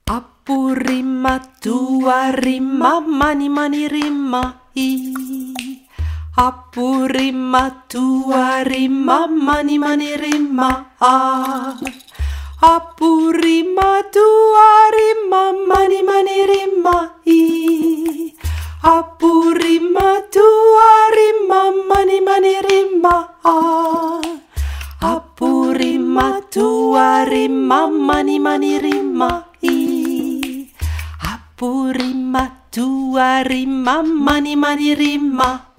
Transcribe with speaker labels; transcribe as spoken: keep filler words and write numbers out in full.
Speaker 1: Appu rimma, tua rimma, mani mani rimma i. Appu rimma, tua rimma, mani mani rimma a. Appu rimma, tua rimma, mani mani rimma i. Appu rimma, tua rimma, mani mani rimma a. Appu rimma, tua rimma, mani mani rimma i. Appu rimma, tua rimma, mani mani rimma